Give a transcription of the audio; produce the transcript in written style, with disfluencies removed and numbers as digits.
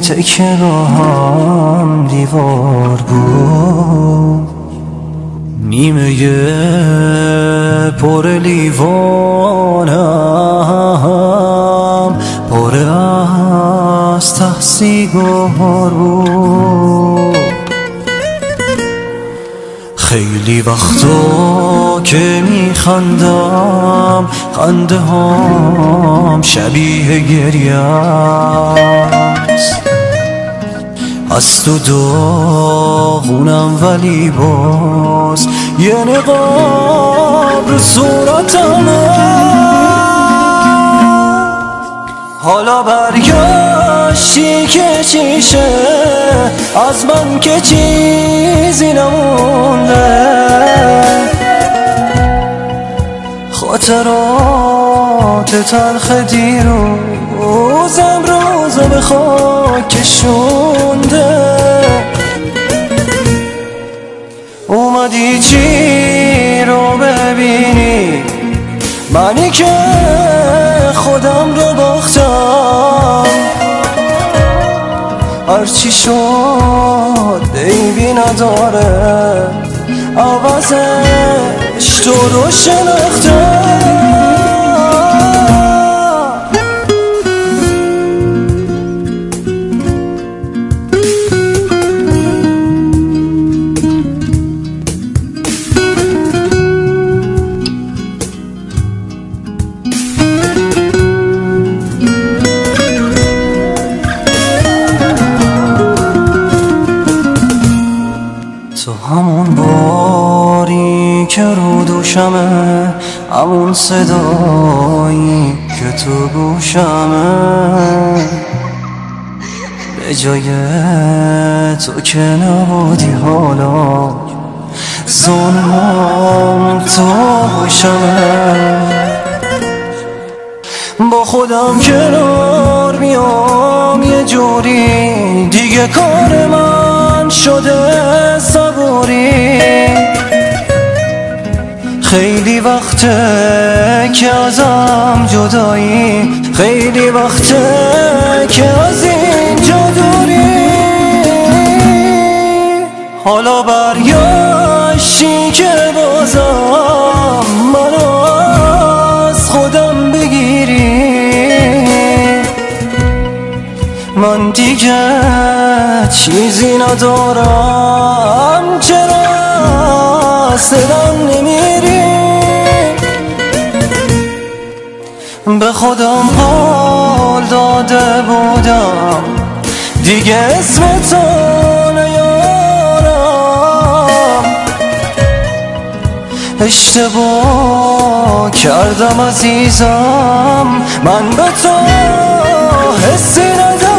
تکه راهم دیوار بود، نیمه پر لیوانم پر از ته سیگار بود. خیلی وقتا که میخندم خنده هام شبیه گریه است، از تو داغونم ولی باز یه نقاب رو صورتمه. حالا برگشتی که چیشه از من که چیزی نمونده، خاطرات تلخ دیروزم روزو به خاک کشونده. اومدی چی رو ببینی، منی که خودم رو باختم، هرچی شد عیبی نداره، عوضش تو رو شناختم. تو همون باری که رو دوشمه، همون صدایی که تو گوشمه، به جای تو که نبودی حالا ظلمم تو گوشمه. با خودم کنار میام یه جوری، دیگه کار من شده صبوری. خیلی وقته که ازم جدایی، خیلی وقته که از اینجا دوری. حالا برگشتی که بازم منو از خودم بگیری، من دیگه چیزی ندارم، چرا از دلم نمیری؟ به خودم قول داده بودم دیگه اسم تو نیارم، اشتباه کردم عزیزم، من به تو حسی ندارم.